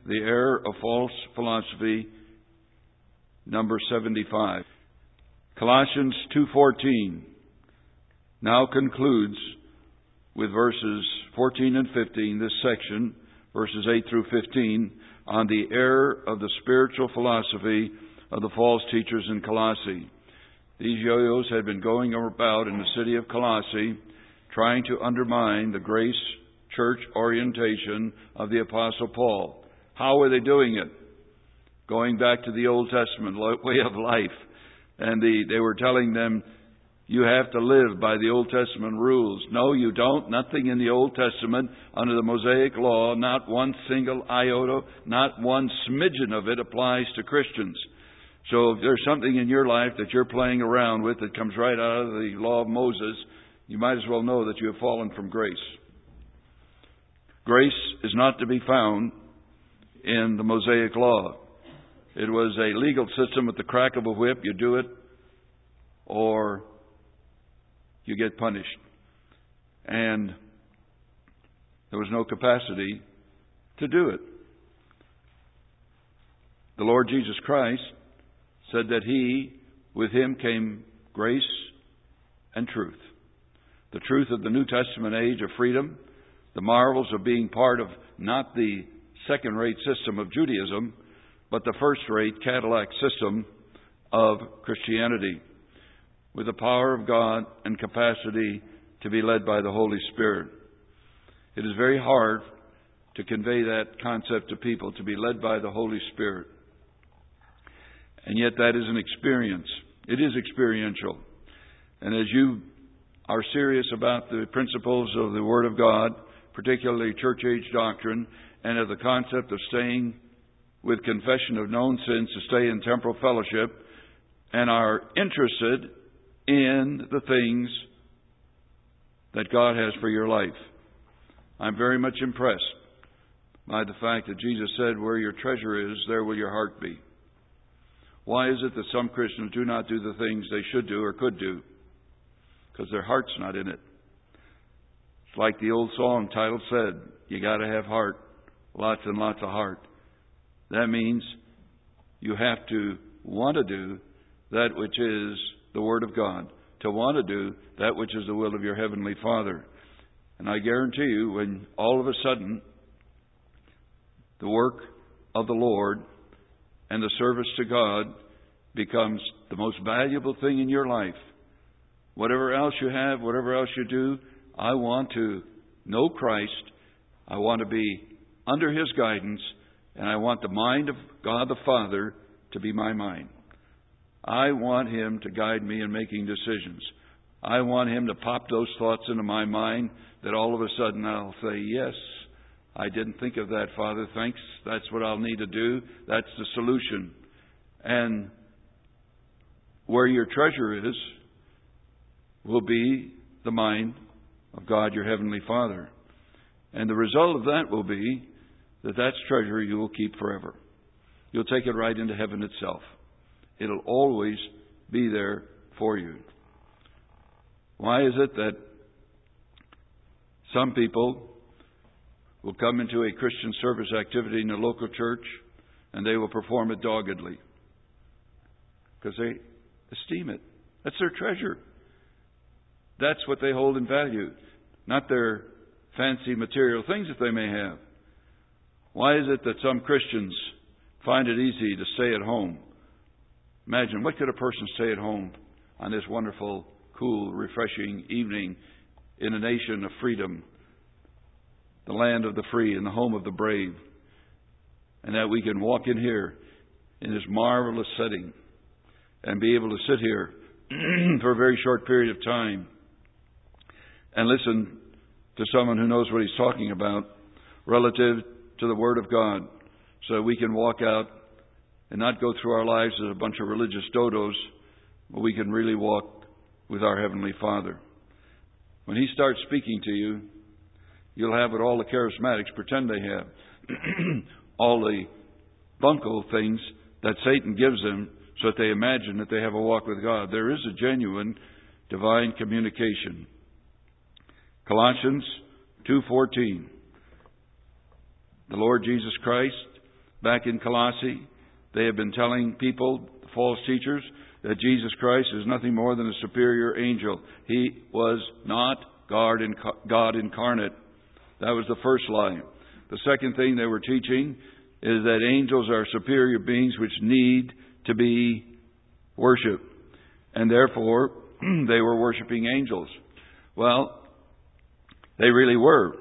The Error of False Philosophy, number 75. Colossians 2:14 now concludes with verses 14 and 15, this section, verses 8 through 15, on the error of the spiritual philosophy of the false teachers in Colossae. These yo-yos had been going about in the city of Colossae, trying to undermine the grace church orientation of the Apostle Paul. How were they doing it? Going back to the Old Testament way of life. And they were telling them, you have to live by the Old Testament rules. No, you don't. Nothing in the Old Testament under the Mosaic Law, not one single iota, not one smidgen of it applies to Christians. So if there's something in your life that you're playing around with that comes right out of the law of Moses, you might as well know that you have fallen from grace. Grace is not to be found in the Mosaic Law. It was a legal system with the crack of a whip. You do it or you get punished. And there was no capacity to do it. The Lord Jesus Christ said that with Him came grace and truth. The truth of the New Testament age of freedom, the marvels of being part of not the second-rate system of Judaism, but the first-rate Cadillac system of Christianity, with the power of God and capacity to be led by the Holy Spirit. It is very hard to convey that concept to people, to be led by the Holy Spirit. And yet that is an experience. It is experiential. And as you are serious about the principles of the Word of God, particularly church-age doctrine, and of the concept of staying with confession of known sins to stay in temporal fellowship, and are interested in the things that God has for your life. I'm very much impressed by the fact that Jesus said, where your treasure is, there will your heart be. Why is it that some Christians do not do the things they should do or could do? Because their heart's not in it. It's like the old song title said, you got to have heart, lots and lots of heart. That means you have to want to do that which is the Word of God, to want to do that which is the will of your Heavenly Father. And I guarantee you, when all of a sudden the work of the Lord and the service to God becomes the most valuable thing in your life, whatever else you have, whatever else you do, I want to know Christ. I want to be under His guidance, and I want the mind of God the Father to be my mind. I want Him to guide me in making decisions. I want Him to pop those thoughts into my mind that all of a sudden I'll say, yes, I didn't think of that, Father. Thanks. That's what I'll need to do. That's the solution. And where your treasure is will be the mind of God, your Heavenly Father. And the result of that will be that that's treasure you will keep forever. You'll take it right into heaven itself. It'll always be there for you. Why is it that some people will come into a Christian service activity in a local church and they will perform it doggedly? Because they esteem it. That's their treasure. That's what they hold in value, not their fancy material things that they may have. Why is it that some Christians find it easy to stay at home? Imagine, what could a person stay at home on this wonderful, cool, refreshing evening in a nation of freedom, the land of the free and the home of the brave, and that we can walk in here in this marvelous setting and be able to sit here for a very short period of time and listen to someone who knows what he's talking about relative to the Word of God, so that we can walk out and not go through our lives as a bunch of religious dodos, but we can really walk with our Heavenly Father. When He starts speaking to you, you'll have what all the charismatics pretend they have. All the bunco things that Satan gives them so that they imagine that they have a walk with God. There is a genuine divine communication. Colossians 2:14. The Lord Jesus Christ back in Colossae. They have been telling people, false teachers, that Jesus Christ is nothing more than a superior angel. He was not God incarnate. That was the first lie. The second thing they were teaching is that angels are superior beings which need to be worshipped. And therefore, they were worshiping angels. Well, they really were.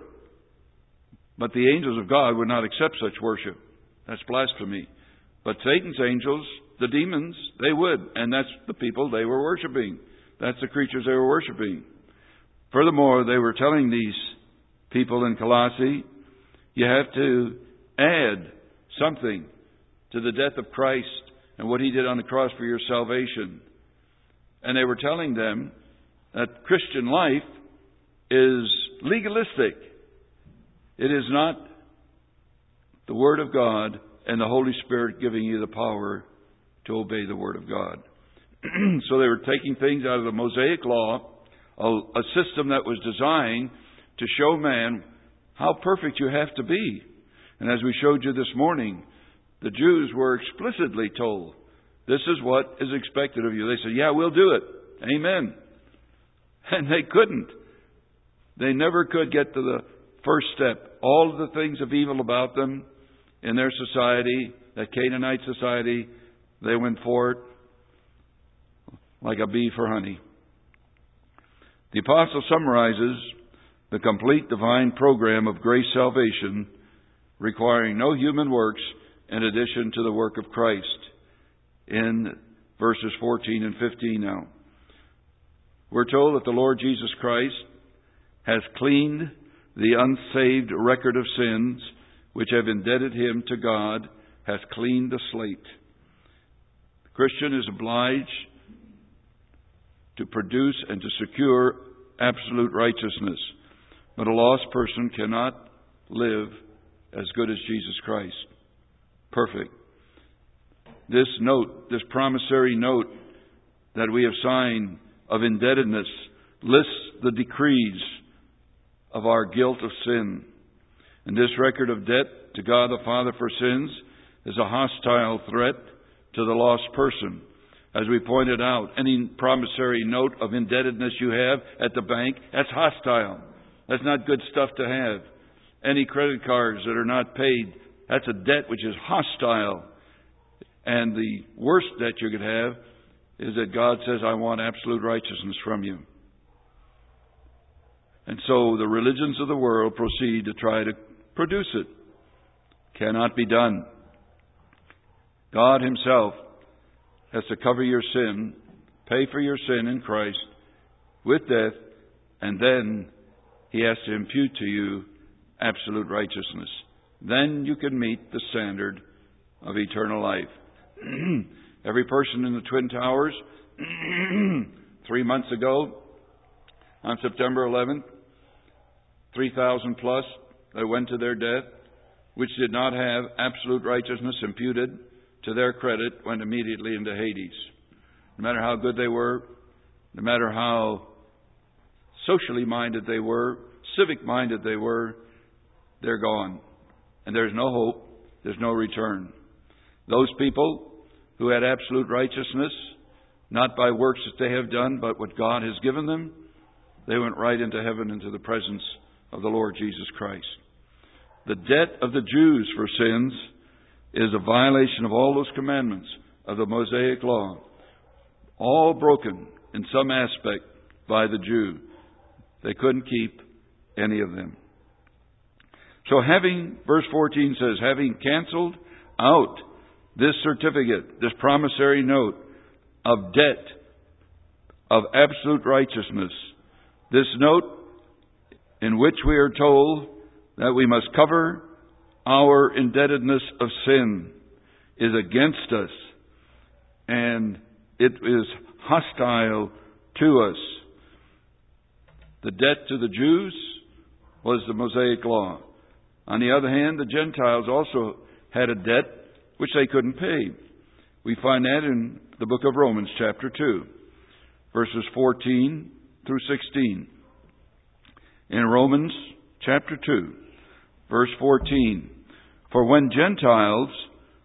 But the angels of God would not accept such worship. That's blasphemy. But Satan's angels, the demons, they would. And that's the people they were worshiping. That's the creatures they were worshiping. Furthermore, they were telling these people in Colossae, you have to add something to the death of Christ and what He did on the cross for your salvation. And they were telling them that Christian life is legalistic. It is not the Word of God and the Holy Spirit giving you the power to obey the Word of God. So they were taking things out of the Mosaic Law, a system that was designed to show man how perfect you have to be. And as we showed you this morning, the Jews were explicitly told, this is what is expected of you. They said, yeah, we'll do it. Amen. And they couldn't. They never could get to the first step. All of the things of evil about them in their society, that Canaanite society, they went for it like a bee for honey. The apostle summarizes the complete divine program of grace salvation, requiring no human works in addition to the work of Christ, in verses 14 and 15 now. We're told that the Lord Jesus Christ has cleaned the unsaved record of sins which have indebted him to God, has cleaned the slate. The Christian is obliged to produce and to secure absolute righteousness. But a lost person cannot live as good as Jesus Christ. Perfect. This note, this promissory note that we have signed of indebtedness, lists the decrees of our guilt of sin. And this record of debt to God the Father for sins is a hostile threat to the lost person. As we pointed out, any promissory note of indebtedness you have at the bank, that's hostile. That's not good stuff to have. Any credit cards that are not paid, that's a debt which is hostile. And the worst debt you could have is that God says, I want absolute righteousness from you. And so the religions of the world proceed to try to produce it. Cannot be done. God Himself has to cover your sin, pay for your sin in Christ with death, and then He has to impute to you absolute righteousness. Then you can meet the standard of eternal life. Every person in the Twin Towers, 3 months ago, on September 11th, 3,000 plus that went to their death, which did not have absolute righteousness imputed to their credit, went immediately into Hades. No matter how good they were, no matter how socially minded they were, civic minded they were, they're gone. And there's no hope, there's no return. Those people who had absolute righteousness, not by works that they have done, but what God has given them, they went right into heaven, into the presence of the Lord Jesus Christ. The debt of the Jews for sins is a violation of all those commandments of the Mosaic Law, all broken in some aspect by the Jew. They couldn't keep any of them. So verse 14 says, having canceled out this certificate, this promissory note of debt of absolute righteousness, this note in which we are told that we must cover our indebtedness of sin, is against us, and it is hostile to us. The debt to the Jews was the Mosaic Law. On the other hand, the Gentiles also had a debt which they couldn't pay. We find that in the book of Romans, chapter 2, verses 14 through 16. In Romans, chapter 2, verse 14, for when Gentiles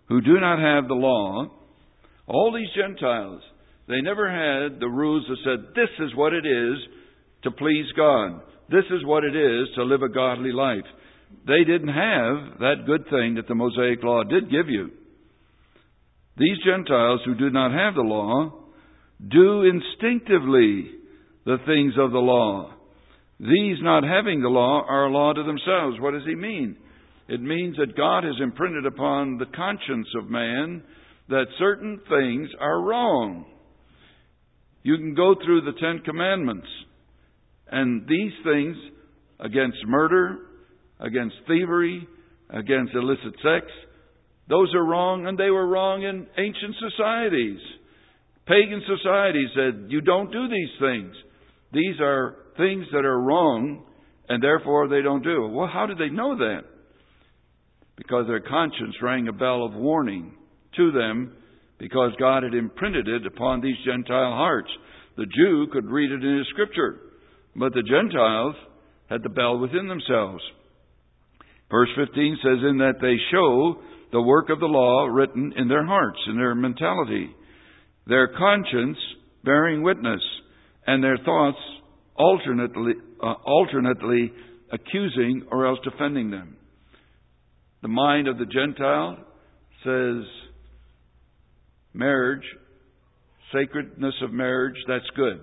who do not have the law, all these Gentiles, they never had the rules that said, this is what it is to please God. This is what it is to live a godly life. They didn't have that good thing that the Mosaic Law did give you. These Gentiles who do not have the law do instinctively the things of the law. These not having the law are a law to themselves. What does he mean? It means that God has imprinted upon the conscience of man that certain things are wrong. You can go through the 10 Commandments, and these things, against murder, against thievery, against illicit sex, those are wrong, and they were wrong in ancient societies. Pagan societies said, you don't do these things. These are things that are wrong, and therefore they don't do it. Well, how did they know that? Because their conscience rang a bell of warning to them, because God had imprinted it upon these Gentile hearts. The Jew could read it in his Scripture, but the Gentiles had the bell within themselves. Verse 15 says, in that they show the work of the law written in their hearts, in their mentality, their conscience bearing witness, and their thoughts alternately accusing or else defending them. The mind of the Gentile says, marriage, sacredness of marriage, that's good.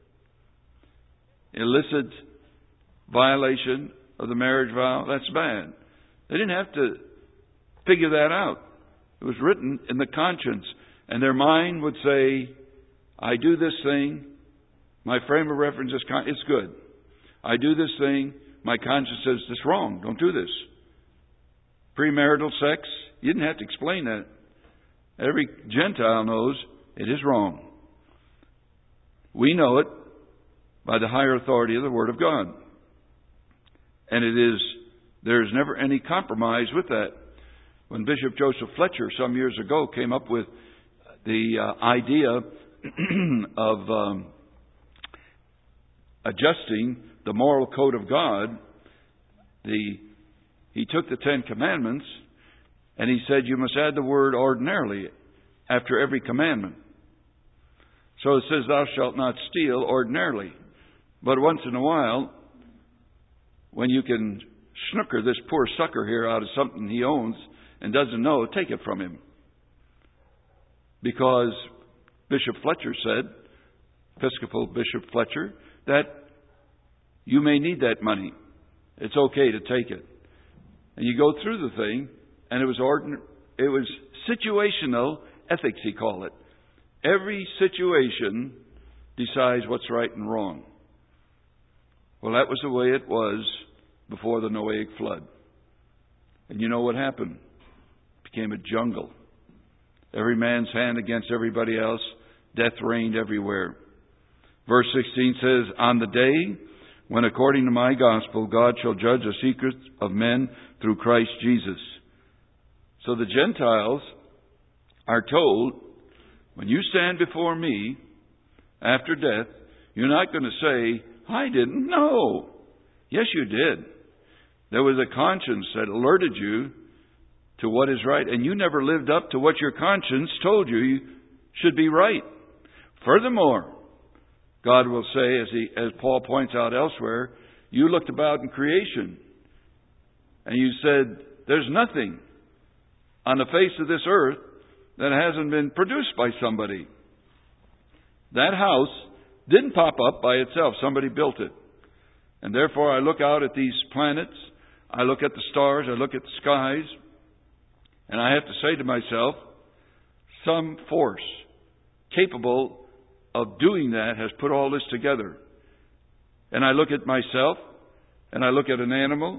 Illicit violation of the marriage vow, that's bad. They didn't have to figure that out. It was written in the conscience. And their mind would say, I do this thing, my frame of reference is it's good. I do this thing, my conscience says it's wrong, don't do this. Premarital sex, you didn't have to explain that. Every Gentile knows it is wrong. We know it by the higher authority of the Word of God. And there is never any compromise with that. When Bishop Joseph Fletcher some years ago came up with the idea of adjusting the moral code of God, he took the 10 Commandments and he said you must add the word ordinarily after every commandment. So it says thou shalt not steal ordinarily. But once in a while, when you can snooker this poor sucker here out of something he owns and doesn't know, take it from him. Because Bishop Fletcher said, Episcopal Bishop Fletcher, that you may need that money. It's okay to take it. And you go through the thing, and it was situational ethics, he called it. Every situation decides what's right and wrong. Well, that was the way it was before the Noahic flood. And you know what happened? It became a jungle. Every man's hand against everybody else. Death reigned everywhere. Verse 16 says, on the day when according to my gospel God shall judge the secrets of men through Christ Jesus. So the Gentiles are told, when you stand before me after death, you're not going to say, I didn't know. Yes, you did. There was a conscience that alerted you to what is right, and you never lived up to what your conscience told you should be right. Furthermore, God will say, as Paul points out elsewhere, you looked about in creation, and you said, there's nothing on the face of this earth that hasn't been produced by somebody. That house didn't pop up by itself. Somebody built it. And therefore I look out at these planets, I look at the stars, I look at the skies, and I have to say to myself, some force capable of doing that has put all this together. And I look at myself, and I look at an animal.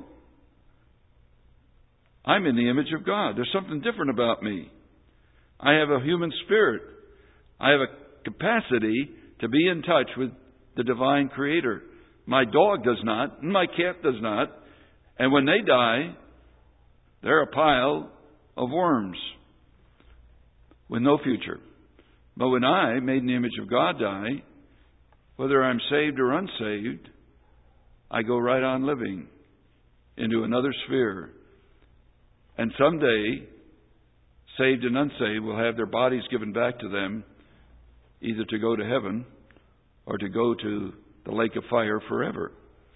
I'm in the image of God. There's something different about me. I have a human spirit. I have a capacity to be in touch with the divine Creator. My dog does not, and my cat does not. And when they die, they're a pile of worms with no future. But when I, made in the image of God, die, whether I'm saved or unsaved, I go right on living into another sphere. And someday, saved and unsaved, will have their bodies given back to them, either to go to heaven or to go to the lake of fire forever.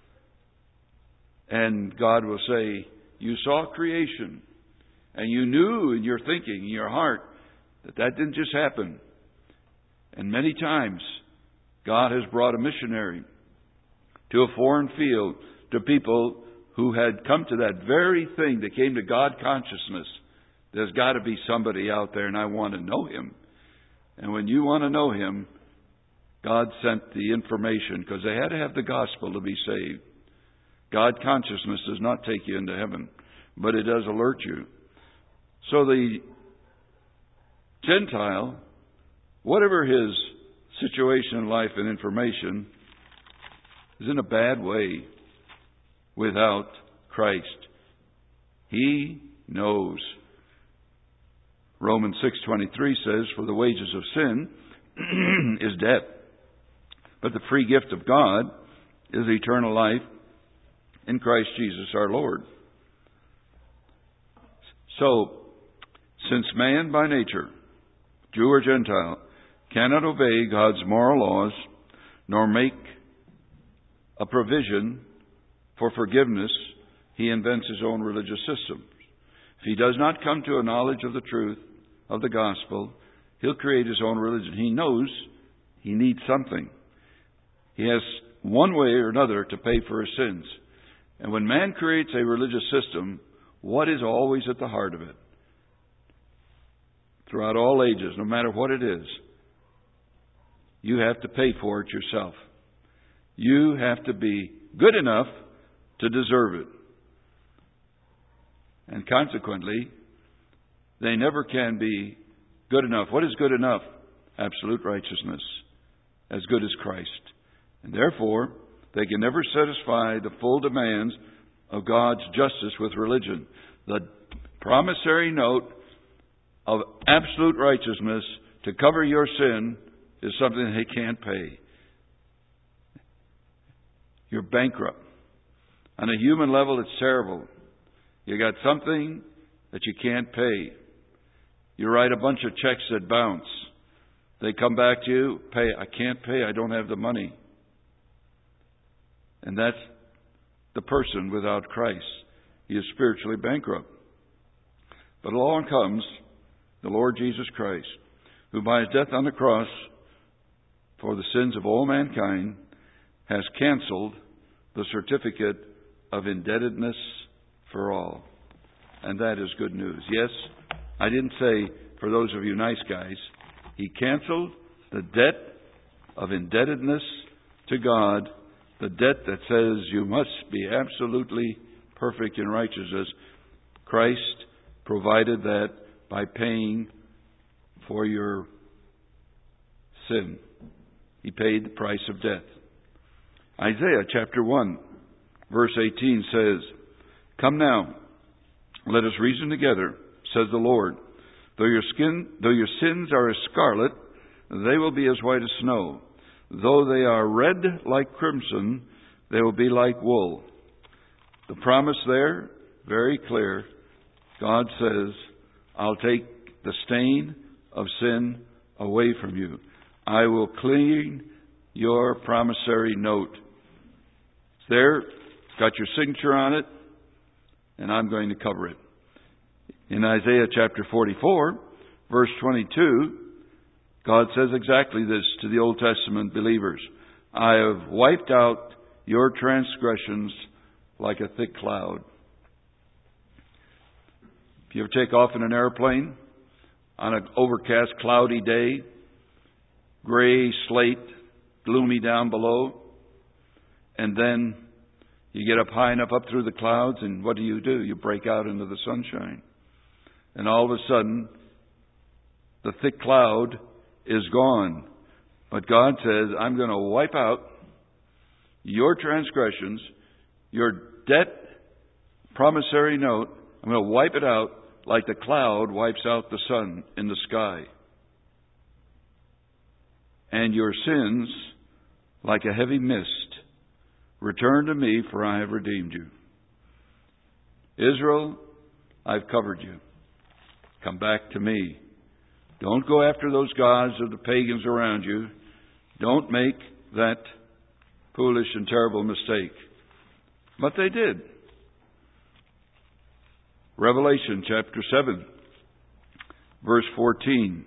And God will say, you saw creation, and you knew in your thinking, in your heart, that didn't just happen. And many times, God has brought a missionary to a foreign field, to people who had come to that very thing. They came to God consciousness. There's got to be somebody out there, and I want to know Him. And when you want to know Him, God sent the information, because they had to have the gospel to be saved. God consciousness does not take you into heaven, but it does alert you. So the Gentile, whatever his situation in life and information, is in a bad way without Christ. He knows. Romans 6:23 says, for the wages of sin is death, but the free gift of God is eternal life in Christ Jesus our Lord. So, since man by nature, Jew or Gentile, cannot obey God's moral laws, nor make a provision for forgiveness, he invents his own religious system. If he does not come to a knowledge of the truth of the gospel, he'll create his own religion. He knows he needs something. He has one way or another to pay for his sins. And when man creates a religious system, what is always at the heart of it? Throughout all ages, no matter what it is, you have to pay for it yourself. You have to be good enough to deserve it. And consequently, they never can be good enough. What is good enough? Absolute righteousness, as good as Christ. And therefore, they can never satisfy the full demands of God's justice with religion. The promissory note of absolute righteousness to cover your sin is something they can't pay. You're bankrupt. On a human level, it's terrible. You got something that you can't pay. You write a bunch of checks that bounce. They come back to you, pay. I can't pay. I don't have the money. And that's the person without Christ. He is spiritually bankrupt. But along comes the Lord Jesus Christ, who by His death on the cross for the sins of all mankind has canceled the certificate of indebtedness for all. And that is good news. Yes, I didn't say for those of you nice guys. He canceled the debt of indebtedness to God, the debt that says you must be absolutely perfect in righteousness. Christ provided that by paying for your sin. He paid the price of death. Isaiah chapter 1, verse 18 says, "Come now, let us reason together, says the Lord. Though your sins are as scarlet, they will be as white as snow. Though they are red like crimson, they will be like wool." The promise there, very clear. God says, I'll take the stain of sin away from you. I will clean your promissory note. It's there, it's got your signature on it, and I'm going to cover it. In Isaiah chapter 44, verse 22, God says exactly this to the Old Testament believers. I have wiped out your transgressions like a thick cloud. If you ever take off in an airplane on an overcast, cloudy day, gray slate, gloomy down below, and then you get up high enough up through the clouds, and what do? You break out into the sunshine. And all of a sudden, the thick cloud is gone. But God says, I'm going to wipe out your transgressions, your debt promissory note. I'm going to wipe it out like the cloud wipes out the sun in the sky. And your sins, like a heavy mist, return to me, for I have redeemed you. Israel, I've covered you. Come back to me. Don't go after those gods of the pagans around you. Don't make that foolish and terrible mistake. But they did. Revelation chapter 7, verse 14.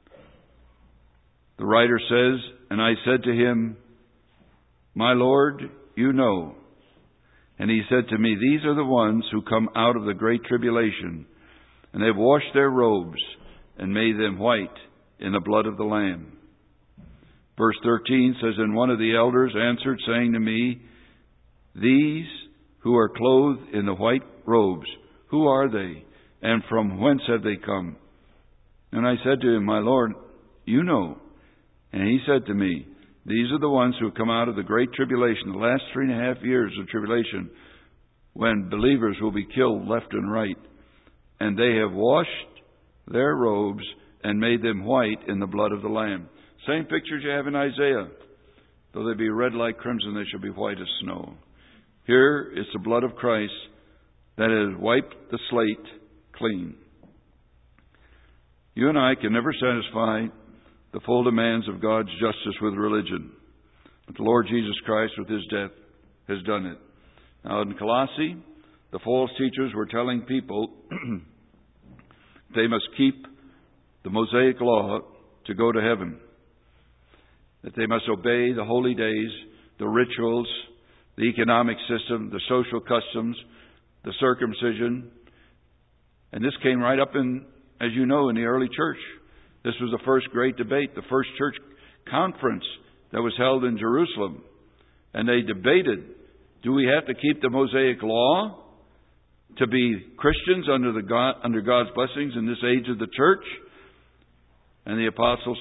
The writer says, "And I said to him, My Lord, you know." And he said to me, "These are the ones who come out of the great tribulation, and they've washed their robes and made them white in the blood of the Lamb." Verse 13 says, "And one of the elders answered, saying to me, These who are clothed in the white robes, who are they, and from whence have they come?" And I said to him, "My Lord, you know." And he said to me, "These are the ones who have come out of the great tribulation, the last 3.5 years of tribulation, when believers will be killed left and right. And they have washed their robes and made them white in the blood of the Lamb." Same pictures you have in Isaiah. "Though they be red like crimson, they shall be white as snow." Here is the blood of Christ that has wiped the slate clean. You and I can never satisfy the full demands of God's justice with religion. But the Lord Jesus Christ, with His death, has done it. Now in Colossae, the false teachers were telling people they must keep the Mosaic law to go to heaven. That they must obey the holy days, the rituals, the economic system, the social customs, the circumcision. And this came right up in, as you know, in the early church. This was the first great debate, the first church conference that was held in Jerusalem. And they debated, do we have to keep the Mosaic law to be Christians under God's blessings in this age of the church? And the apostle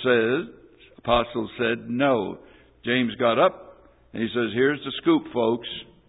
said no. James got up and he says, "Here's the scoop, folks.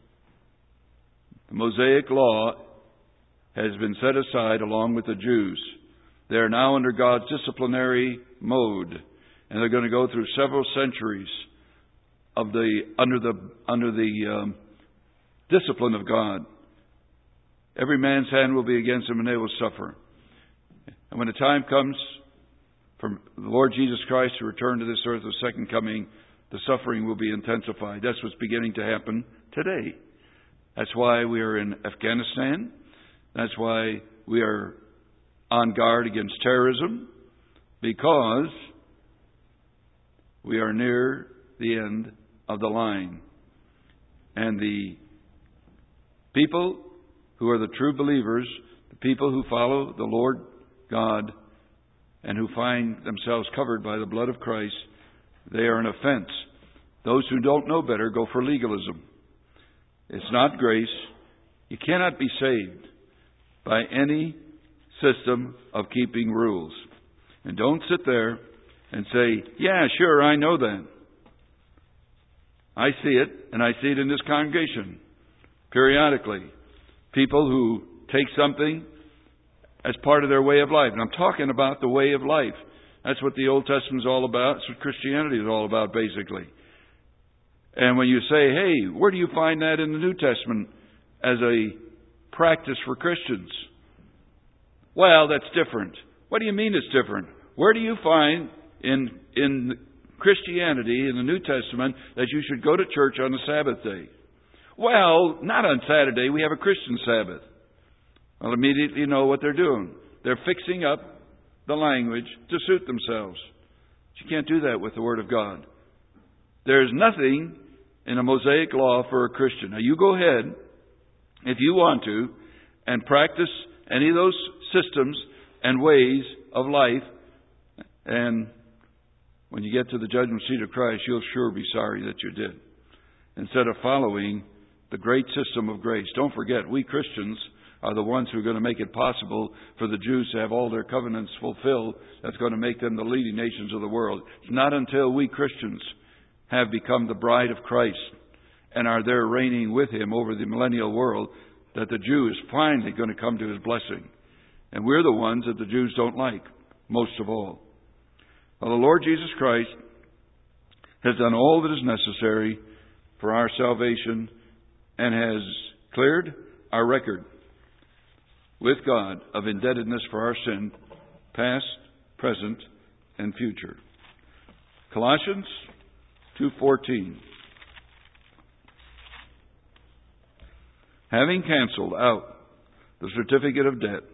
The Mosaic law has been set aside along with the Jews. They are now under God's disciplinary mode, and they're going to go through several centuries of under the discipline of God. Every man's hand will be against them, and they will suffer. And when the time comes for the Lord Jesus Christ to return to this earth, the second coming, the suffering will be intensified." That's what's beginning to happen today. That's why we are in Afghanistan. That's why we are on guard against terrorism, because we are near the end of the line. And the people who are the true believers, the people who follow the Lord God and who find themselves covered by the blood of Christ, they are an offense. Those who don't know better go for legalism. It's not grace. You cannot be saved by any system of keeping rules. And don't sit there and say, "Yeah, sure, I know that." I see it, and I see it in this congregation periodically. People who take something as part of their way of life. And I'm talking about the way of life. That's what the Old Testament is all about. That's what Christianity is all about, basically. And when you say, "Hey, where do you find that in the New Testament as a practice for Christians?" Well, that's different. What do you mean it's different? Where do you find in Christianity, in the New Testament, that you should go to church on the Sabbath day? Well, not on Saturday. We have a Christian Sabbath. Well, immediately you know what they're doing. They're fixing up the language to suit themselves. But you can't do that with the Word of God. There's nothing in a Mosaic law for a Christian. Now, you go ahead, if you want to, and practice any of those systems and ways of life, and when you get to the judgment seat of Christ, you'll sure be sorry that you did, instead of following the great system of grace. Don't forget, we Christians are the ones who are going to make it possible for the Jews to have all their covenants fulfilled. That's going to make them the leading nations of the world. It's not until we Christians have become the bride of Christ and are there reigning with Him over the millennial world that the Jew is finally going to come to His blessing. And we're the ones that the Jews don't like, most of all. Well, the Lord Jesus Christ has done all that is necessary for our salvation and has cleared our record with God of indebtedness for our sin past, present, and future. Colossians 2:14. Having canceled out the certificate of debt,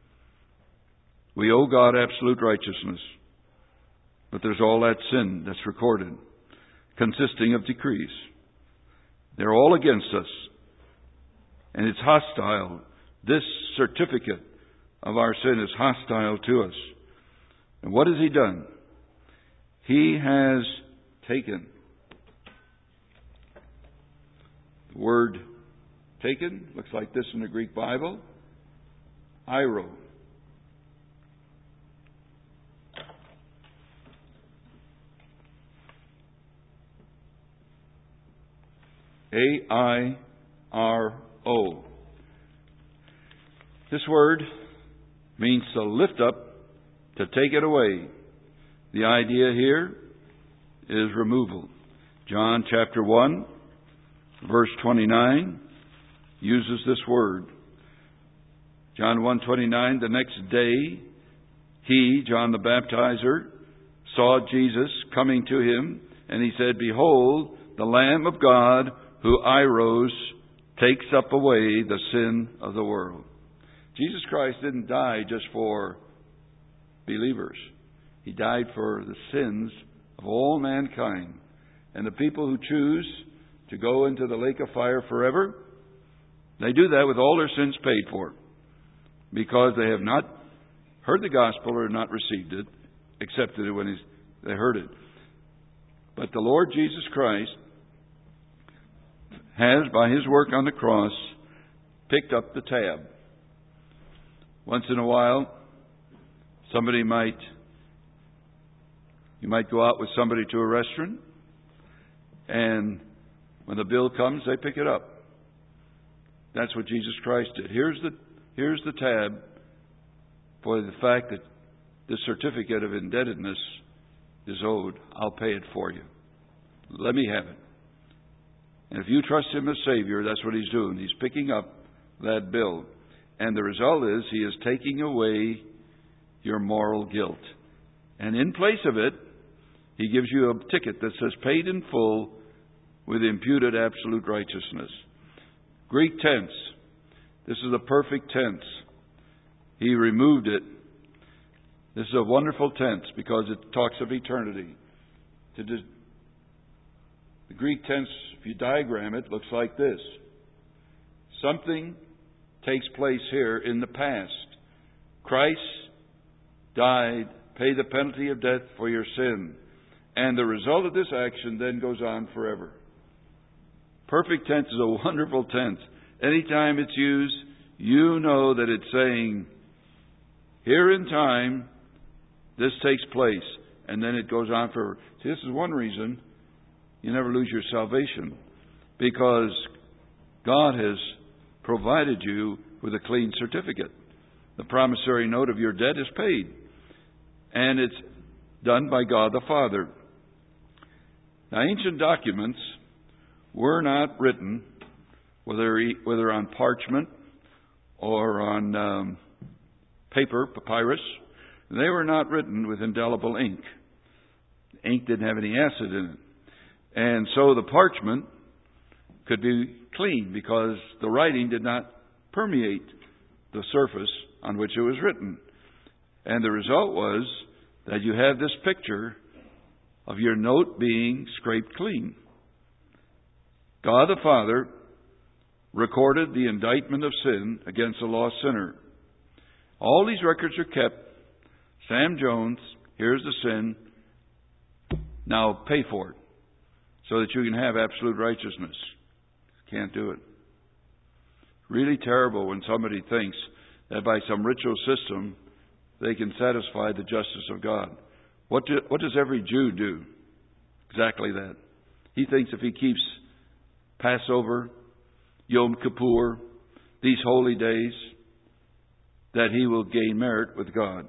we owe God absolute righteousness. But there's all that sin that's recorded, consisting of decrees. They're all against us. And it's hostile. This certificate of our sin is hostile to us. And what has He done? He has taken. The word taken looks like this in the Greek Bible. Airo. A-I-R-O. This word means to lift up, to take it away. The idea here is removal. John chapter 1, verse 29 uses this word. John 1:29, the next day, he, John the Baptizer, saw Jesus coming to him, and he said, "Behold, the Lamb of God, who Iros takes up away the sin of the world." Jesus Christ didn't die just for believers. He died for the sins of all mankind. And the people who choose to go into the lake of fire forever, they do that with all their sins paid for, because they have not heard the gospel or not received it, accepted it when they heard it. But the Lord Jesus Christ has, by His work on the cross, picked up the tab. Once in a while, you might go out with somebody to a restaurant, and when the bill comes, they pick it up. That's what Jesus Christ did. Here's the tab for the fact that the certificate of indebtedness is owed. I'll pay it for you. Let me have it. And if you trust Him as Savior, that's what He's doing. He's picking up that bill. And the result is He is taking away your moral guilt. And in place of it, He gives you a ticket that says paid in full with imputed absolute righteousness. Greek tense. This is a perfect tense. He removed it. This is a wonderful tense because it talks of eternity. The Greek tense, if you diagram it, looks like this. Something takes place here in the past. Christ died, paid the penalty of death for your sin. And the result of this action then goes on forever. Perfect tense is a wonderful tense. Anytime it's used, you know that it's saying, here in time, this takes place. And then it goes on forever. See, this is one reason you never lose your salvation, because God has provided you with a clean certificate. The promissory note of your debt is paid, and it's done by God the Father. Now, ancient documents were not written, whether on parchment or on paper, papyrus. They were not written with indelible ink. Ink didn't have any acid in it. And so the parchment could be clean because the writing did not permeate the surface on which it was written. And the result was that you have this picture of your note being scraped clean. God the Father recorded the indictment of sin against a lost sinner. All these records are kept. Sam Jones, here's the sin. Now pay for it, so that you can have absolute righteousness. Can't do it. Really terrible when somebody thinks that by some ritual system they can satisfy the justice of God. What does every Jew do? Exactly that. He thinks if he keeps Passover, Yom Kippur, these holy days, that he will gain merit with God.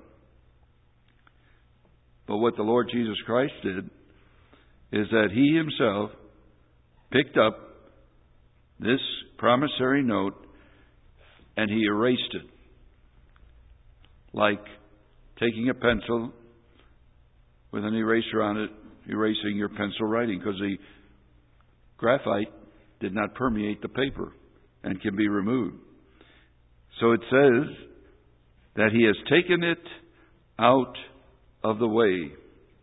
But what the Lord Jesus Christ did is that He Himself picked up this promissory note and He erased it like taking a pencil with an eraser on it, erasing your pencil writing, because the graphite did not permeate the paper and can be removed. So it says that He has taken it out of the way.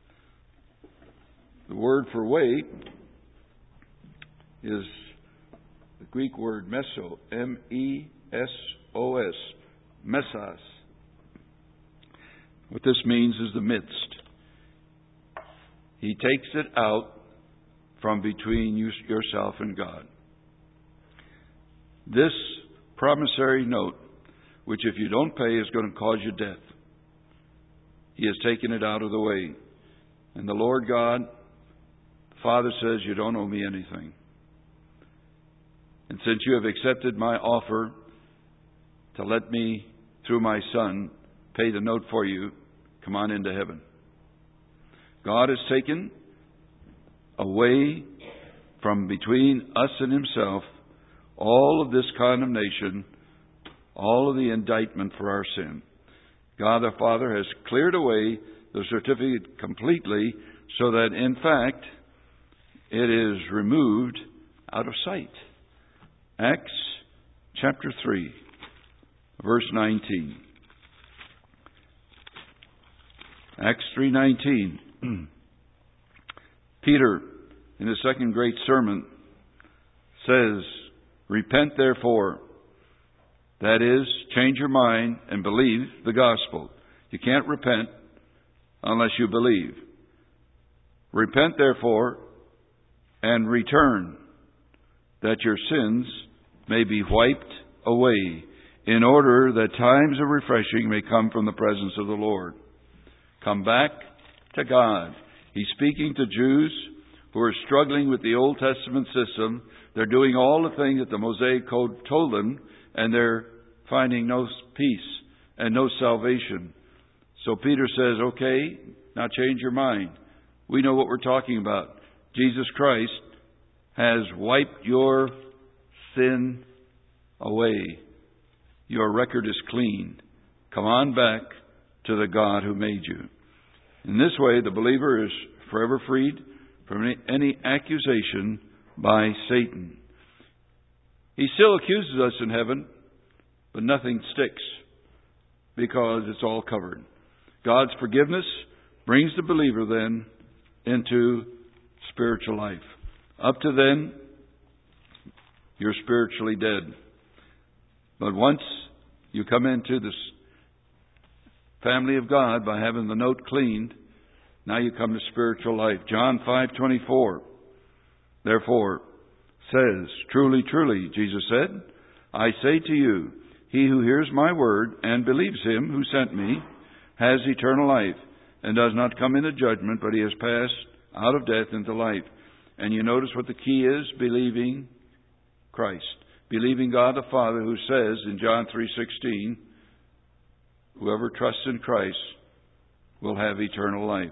The word for way is the Greek word meso, M-E-S-O-S, mesos. What this means is the midst. He takes it out from between yourself and God. This promissory note, which if you don't pay is going to cause you death, He has taken it out of the way. And the Lord God, the Father, says, you don't owe me anything. And since you have accepted my offer to let me, through my Son, pay the note for you, come on into heaven. God has taken away from between us and Himself all of this condemnation, all of the indictment for our sin. God the Father has cleared away the certificate completely so that, in fact, it is removed out of sight. Acts chapter 3, verse 19. Acts 3:19. Peter, in his second great sermon, says, repent therefore. That is, change your mind and believe the gospel. You can't repent unless you believe. Repent therefore and return, that your sins may be wiped away, in order that times of refreshing may come from the presence of the Lord. Come back to God. He's speaking to Jews who are struggling with the Old Testament system. They're doing all the things that the Mosaic Code told them, and they're finding no peace and no salvation. So Peter says, okay, now change your mind. We know what we're talking about. Jesus Christ has wiped your sin away. Your record is clean. Come on back to the God who made you. In this way, the believer is forever freed from any accusation by Satan. He still accuses us in heaven, but nothing sticks because it's all covered. God's forgiveness brings the believer then into spiritual life. Up to then, you're spiritually dead. But once you come into this family of God by having the note cleaned, now you come to spiritual life. John 5:24, therefore, says, truly, truly, Jesus said, I say to you, he who hears my word and believes Him who sent me has eternal life, and does not come into judgment, but he has passed out of death into life. And you notice what the key is? Believing Christ. Believing God the Father, who says in John 3:16, whoever trusts in Christ will have eternal life.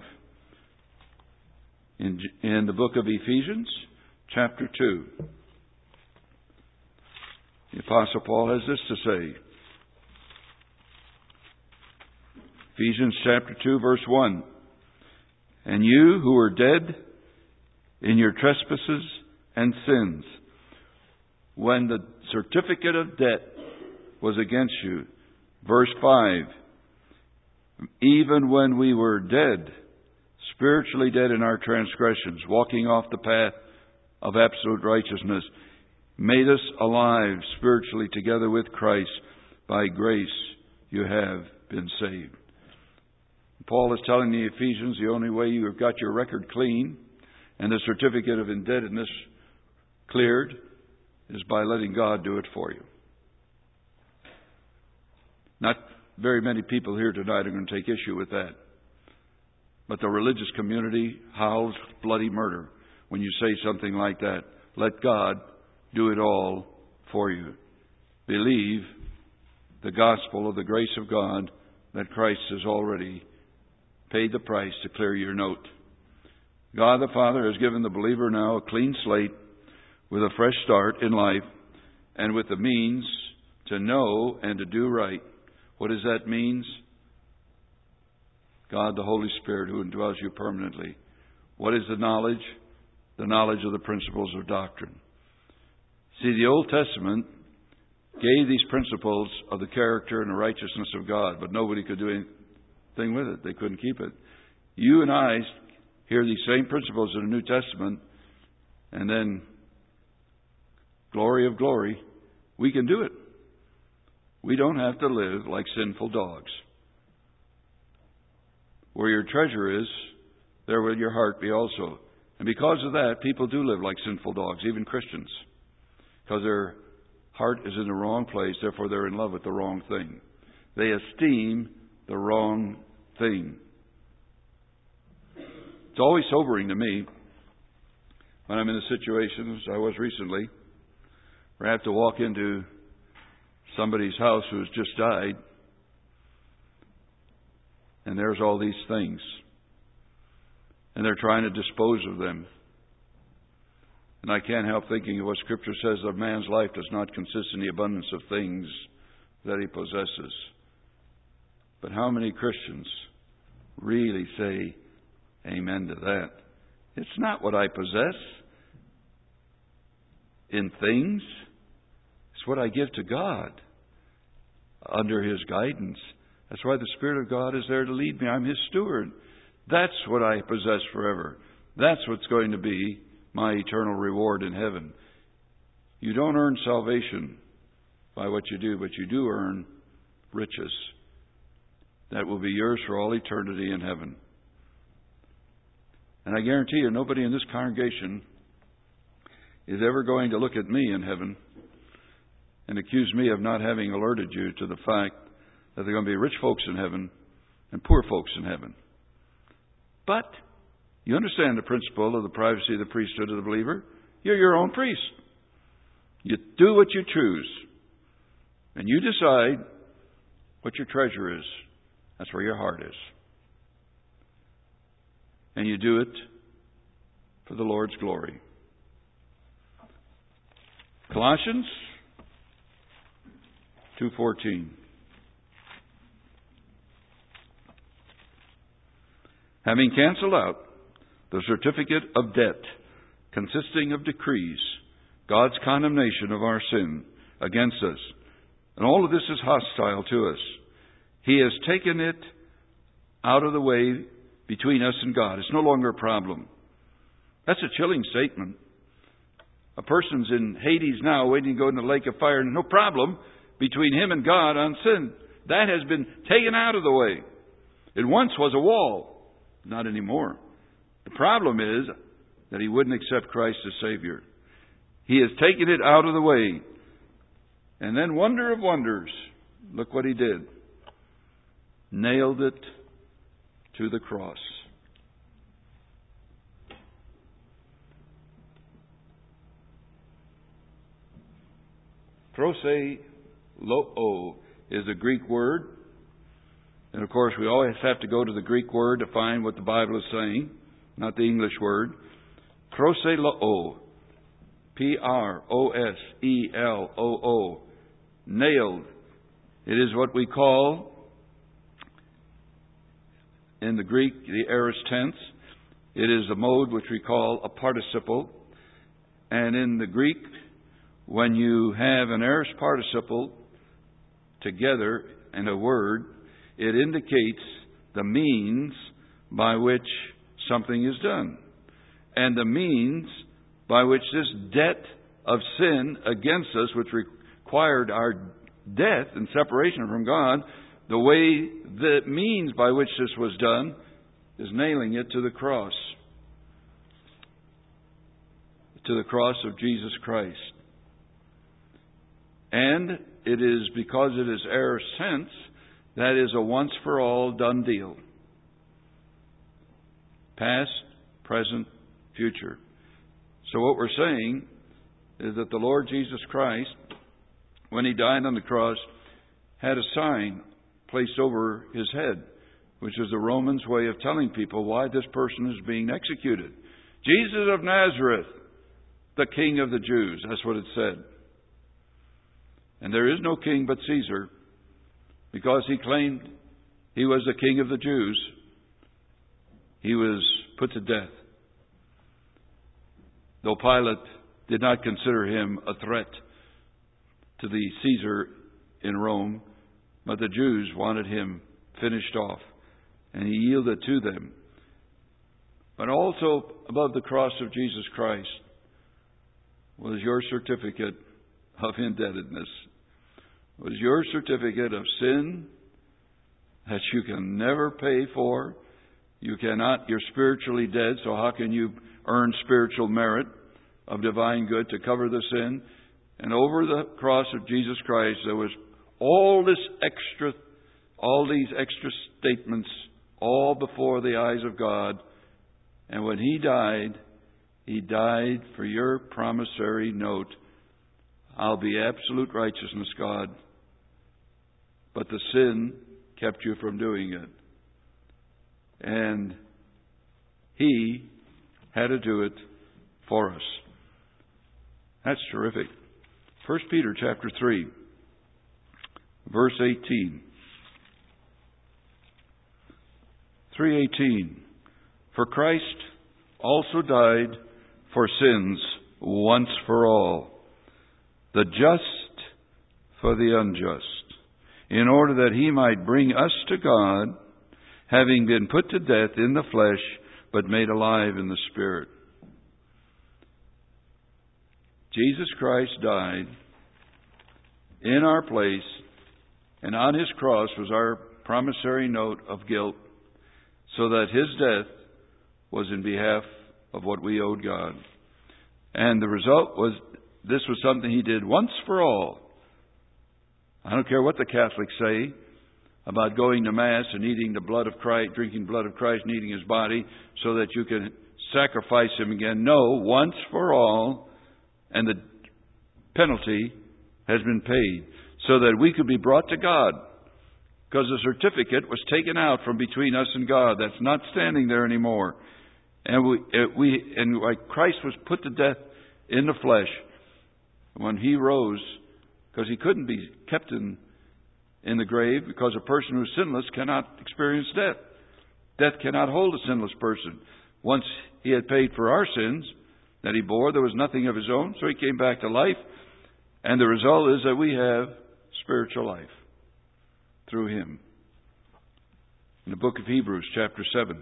In the book of Ephesians, chapter 2, the Apostle Paul has this to say. Ephesians chapter 2, verse 1. And you who were dead in your trespasses and sins, when the certificate of debt was against you. Verse 5. Even when we were dead, spiritually dead in our transgressions, walking off the path of absolute righteousness, made us alive spiritually together with Christ. By grace you have been saved. Paul is telling the Ephesians the only way you have got your record clean and the certificate of indebtedness cleared is by letting God do it for you. Not very many people here tonight are going to take issue with that. But the religious community howls bloody murder when you say something like that. Let God do it all for you. Believe the gospel of the grace of God, that Christ has already paid the price to clear your note. God the Father has given the believer now a clean slate with a fresh start in life and with the means to know and to do right. What does that mean? God the Holy Spirit who indwells you permanently. What is the knowledge? The knowledge of the principles of doctrine. See, the Old Testament gave these principles of the character and the righteousness of God, but nobody could do anything with it. They couldn't keep it. You and I hear these same principles in the New Testament, and then, glory of glory, we can do it. We don't have to live like sinful dogs. Where your treasure is, there will your heart be also. And because of that, people do live like sinful dogs, even Christians. Because their heart is in the wrong place, therefore they're in love with the wrong thing. They esteem the wrong thing. It's always sobering to me when I'm in a situation, as I was recently, where I have to walk into somebody's house who has just died, and there's all these things, and they're trying to dispose of them. And I can't help thinking of what Scripture says, that man's life does not consist in the abundance of things that he possesses. But how many Christians really say amen to that? It's not what I possess in things. It's what I give to God under His guidance. That's why the Spirit of God is there to lead me. I'm His steward. That's what I possess forever. That's what's going to be my eternal reward in heaven. You don't earn salvation by what you do, but you do earn riches that will be yours for all eternity in heaven. And I guarantee you, nobody in this congregation is ever going to look at me in heaven and accuse me of not having alerted you to the fact that there are going to be rich folks in heaven and poor folks in heaven. But you understand the principle of the privacy of the priesthood of the believer? You're your own priest. You do what you choose. And you decide what your treasure is. That's where your heart is. And you do it for the Lord's glory. Colossians 2:14. Having canceled out the certificate of debt consisting of decrees, God's condemnation of our sin against us, and all of this is hostile to us, He has taken it out of the way between us and God. It's no longer a problem. That's a chilling statement. A person's in Hades now waiting to go in the lake of fire, and no problem between him and God on sin. That has been taken out of the way. It once was a wall. Not anymore. The problem is that he wouldn't accept Christ as Savior. He has taken it out of the way. And then, wonder of wonders, look what He did. Nailed it to the cross. Proseloo is a Greek word. And of course, we always have to go to the Greek word to find what the Bible is saying, not the English word. Prosseloo. Prosseloo. Nailed. It is what we call, in the Greek, the aorist tense. It is a mode which we call a participle. And in the Greek, when you have an aorist participle together in a word, it indicates the means by which something is done. And the means by which this debt of sin against us, which required our death and separation from God, the way, the means by which this was done is nailing it to the cross. To the cross of Jesus Christ. And it is because it is aorist tense, that is a once-for-all done deal. Past, present, future. So what we're saying is that the Lord Jesus Christ, when He died on the cross, had a sign placed over His head, which is the Romans' way of telling people why this person is being executed. Jesus of Nazareth, the King of the Jews. That's what it said. And there is no king but Caesar, because he claimed he was the King of the Jews. he was put to death. Though Pilate did not consider him a threat to the Caesar in Rome, but the Jews wanted him finished off, and he yielded to them. But also above the cross of Jesus Christ was your certificate of indebtedness, was your certificate of sin that you can never pay for. You cannot, you're spiritually dead, so how can you earn spiritual merit of divine good to cover the sin? And over the cross of Jesus Christ, there was all these extra statements, all before the eyes of God. And when He died for your promissory note. I'll be absolute righteousness, God. But the sin kept you from doing it. And He had to do it for us. That's terrific. 1 Peter chapter 3, verse 18. 3:18. For Christ also died for sins once for all, the just for the unjust, in order that He might bring us to God, having been put to death in the flesh, but made alive in the Spirit. Jesus Christ died in our place, and on His cross was our promissory note of guilt, so that His death was in behalf of what we owed God. And the result was, this was something He did once for all. I don't care what the Catholics say about going to Mass and eating the blood of Christ, drinking blood of Christ and eating His body, so that you can sacrifice Him again. No, once for all, and the penalty has been paid, so that we could be brought to God. Because the certificate was taken out from between us and God. That's not standing there anymore. And like Christ was put to death in the flesh, when He rose, because He couldn't be kept in the grave, because a person who's sinless cannot experience death. Death cannot hold a sinless person. Once He had paid for our sins that He bore, there was nothing of His own, so He came back to life. And the result is that we have spiritual life through Him. In the book of Hebrews, chapter 7.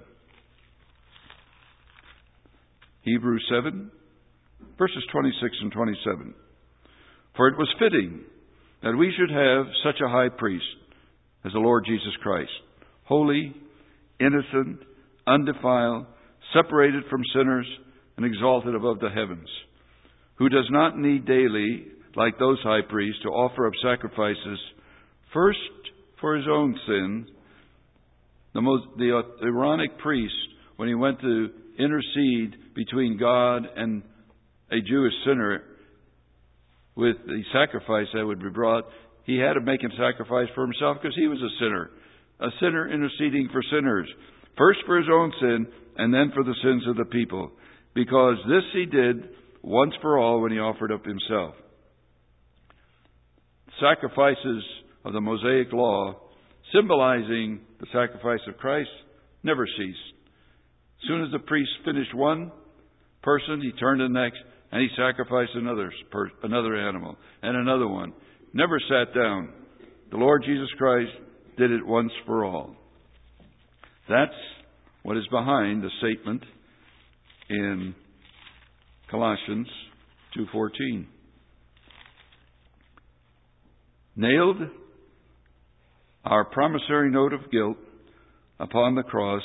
Hebrews 7, verses 26 and 27. For it was fitting that we should have such a high priest as the Lord Jesus Christ, holy, innocent, undefiled, separated from sinners, and exalted above the heavens, who does not need daily, like those high priests, to offer up sacrifices, first for His own sins. The Aaronic priest, when he went to intercede between God and a Jewish sinner with the sacrifice that would be brought, he had to make a sacrifice for himself because he was a sinner interceding for sinners, first for his own sin and then for the sins of the people, because this He did once for all when He offered up Himself. Sacrifices of the Mosaic law, symbolizing the sacrifice of Christ, never ceased. As soon as the priest finished one person, he turned to the next, and he sacrificed another animal, and another one. Never sat down. The Lord Jesus Christ did it once for all. That's what is behind the statement in Colossians 2:14. Nailed our promissory note of guilt upon the cross.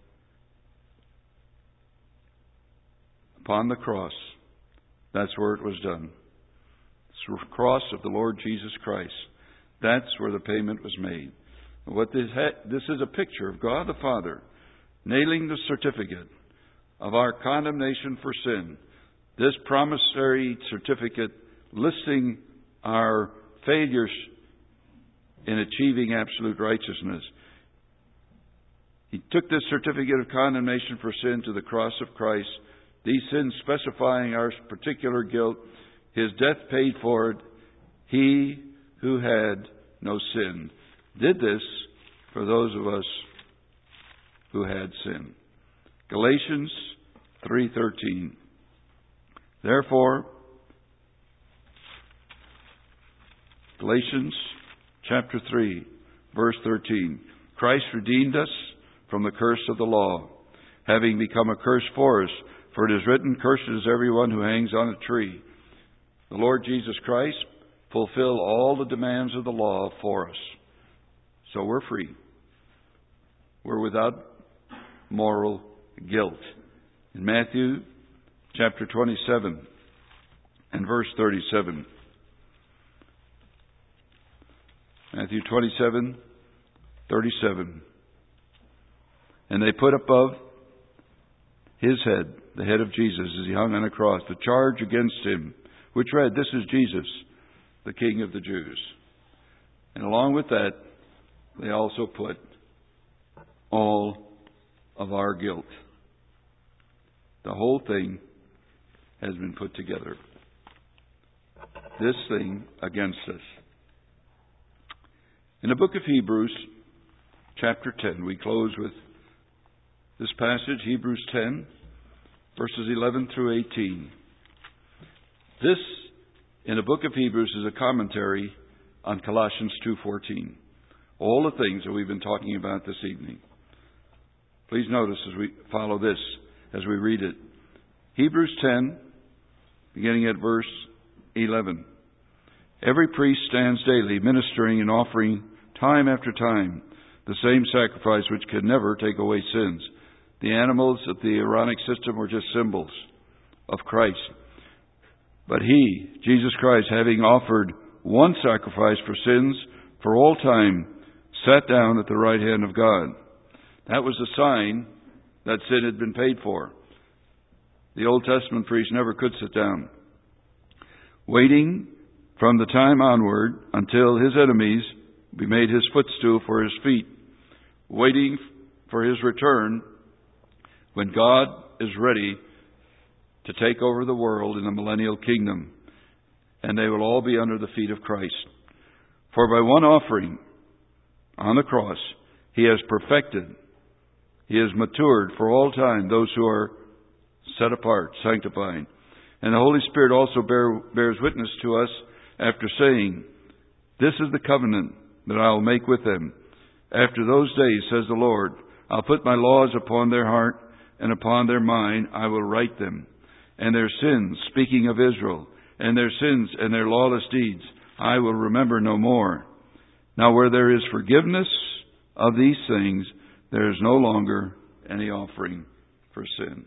Upon the cross. That's where it was done. It's the cross of the Lord Jesus Christ. That's where the payment was made. What this is a picture of God the Father nailing the certificate of our condemnation for sin. This promissory certificate listing our failures in achieving absolute righteousness. He took this certificate of condemnation for sin to the cross of Christ, these sins specifying our particular guilt. His death paid for it. He who had no sin did this for those of us who had sin. Galatians 3:13. Therefore, Galatians chapter 3, verse 13. Christ redeemed us from the curse of the law, having become a curse for us. For it is written, "Cursed is everyone who hangs on a tree." The Lord Jesus Christ fulfilled all the demands of the law for us. So we're free. We're without moral guilt. In Matthew chapter 27 and verse 37. Matthew 27:37. And they put above his head, the head of Jesus, as he hung on a cross, the charge against him, which read, "This is Jesus, the King of the Jews." And along with that, they also put all of our guilt. The whole thing has been put together. This thing against us. In the book of Hebrews, chapter 10, we close with this passage, Hebrews 10, verses 11 through 18. This, in the book of Hebrews, is a commentary on Colossians 2:14. All the things that we've been talking about this evening. Please notice as we follow this, as we read it. Hebrews 10, beginning at verse 11. Every priest stands daily ministering and offering time after time the same sacrifice which can never take away sins. The animals of the Aaronic system were just symbols of Christ. But He, Jesus Christ, having offered one sacrifice for sins for all time, sat down at the right hand of God. That was a sign that sin had been paid for. The Old Testament priest never could sit down. Waiting from the time onward until his enemies be made his footstool for his feet, waiting for his return when God is ready to take over the world in the millennial kingdom, and they will all be under the feet of Christ. For by one offering on the cross, He has perfected, He has matured for all time those who are set apart, sanctified. And the Holy Spirit also bears witness to us after saying, "This is the covenant that I will make with them. After those days, says the Lord, I'll put my laws upon their heart, and upon their mind I will write them. And their sins," speaking of Israel, "and their sins and their lawless deeds I will remember no more. Now where there is forgiveness of these things, there is no longer any offering for sin."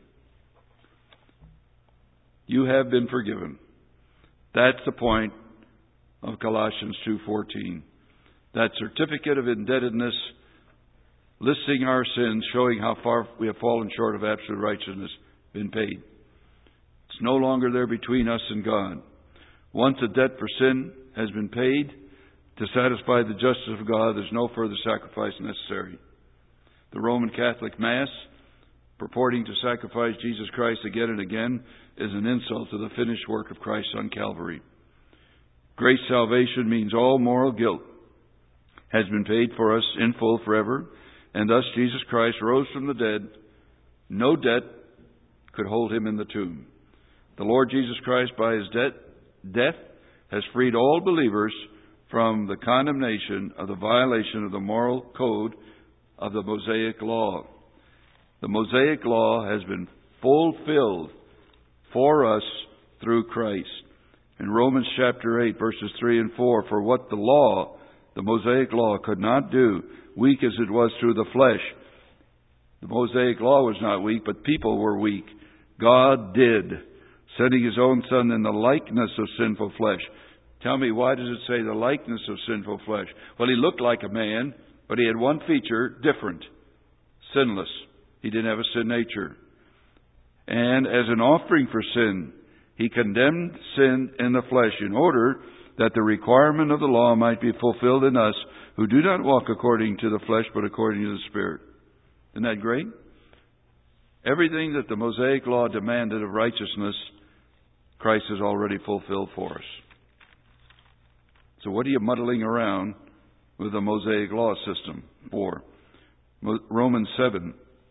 You have been forgiven. That's the point of Colossians 2:14. That certificate of indebtedness, listing our sins, showing how far we have fallen short of absolute righteousness, been paid. It's no longer there between us and God. Once a debt for sin has been paid to satisfy the justice of God, there's no further sacrifice necessary. The Roman Catholic Mass, purporting to sacrifice Jesus Christ again and again, is an insult to the finished work of Christ on Calvary. Grace salvation means all moral guilt has been paid for us in full forever, and thus Jesus Christ rose from the dead. No debt could hold Him in the tomb. The Lord Jesus Christ, by His death, has freed all believers from the condemnation of the violation of the moral code of the Mosaic Law. The Mosaic Law has been fulfilled for us through Christ. In Romans chapter 8, verses 3 and 4, "For what the law, the Mosaic Law, could not do, weak as it was through the flesh." The Mosaic Law was not weak, but people were weak. God did, sending His own Son in the likeness of sinful flesh. Tell me, why does it say the likeness of sinful flesh? Well, He looked like a man, but He had one feature different: sinless. He didn't have a sin nature. And as an offering for sin, He condemned sin in the flesh in order that the requirement of the law might be fulfilled in us who do not walk according to the flesh but according to the Spirit. Isn't that great? Everything that the Mosaic Law demanded of righteousness, Christ has already fulfilled for us. So what are you muddling around with the Mosaic Law system for? Romans 7,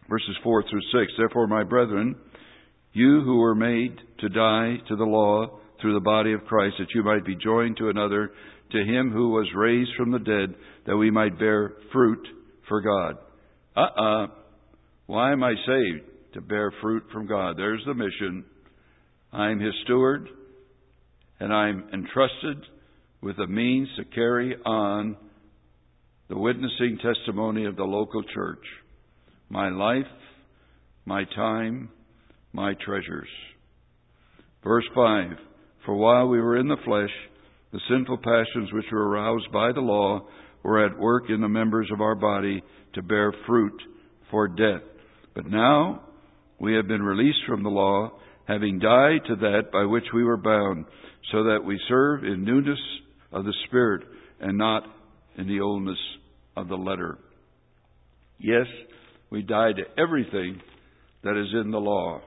Verses 4 through 6. Therefore, my brethren, you who were made to die to the law through the body of Christ, that you might be joined to another, to him who was raised from the dead, that we might bear fruit for God. Why am I saved? To bear fruit from God. There's the mission. I'm His steward, and I'm entrusted with the means to carry on the witnessing testimony of the local church. My life, my time, my treasures. Verse 5. For while we were in the flesh, the sinful passions which were aroused by the law were at work in the members of our body to bear fruit for death. But now we have been released from the law, having died to that by which we were bound, so that we serve in newness of the Spirit and not in the oldness of the letter. Yes, we died to everything that is in the law.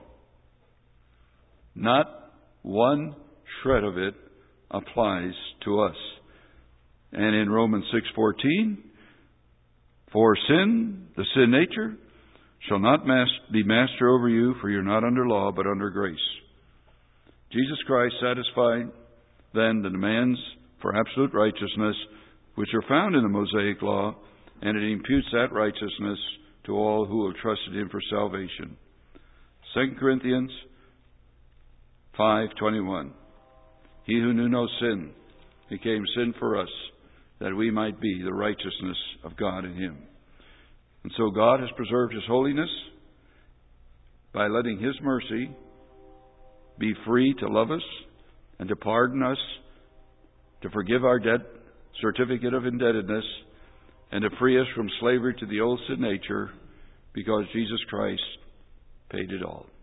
Not one shred of it applies to us. And in Romans 6:14, for sin, the sin nature, shall not be master over you, for you're not under law, but under grace. Jesus Christ satisfied then the demands for absolute righteousness, which are found in the Mosaic law, and it imputes that righteousness to all who have trusted Him for salvation. 2 Corinthians 5:21. He who knew no sin became sin for us, that we might be the righteousness of God in Him. And so God has preserved His holiness by letting His mercy be free to love us and to pardon us, to forgive our debt, certificate of indebtedness, and to free us from slavery to the old sin nature, because Jesus Christ paid it all.